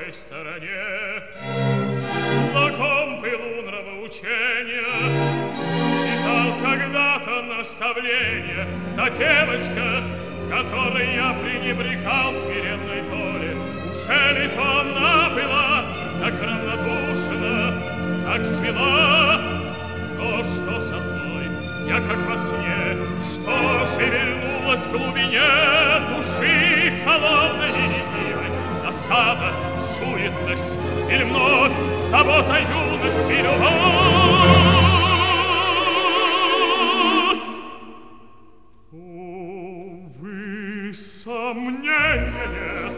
темной стороне. На ком пылу нравоучения читал когда-то наставление. Та девочка, которой я пренебрегал смиренной доли, уже ли то она была так равнодушна, так смела? Но что со мной? Я как во сне, что шевельнулось в глубине души холодной и ленивой. Досада, суетность или вновь забота юности и любовь? Увы, сомнения нет,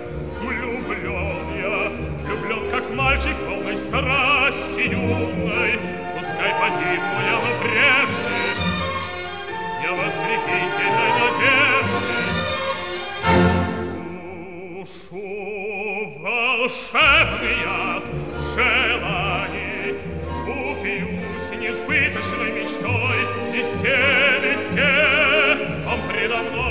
влюблен, как мальчик, полной страсти юной. Пускай погибну я, но прежде я в ослепительной надежде душу волшебный яд желаний, упьюсь несбыточной мечтой. Везде, везде он предо мной.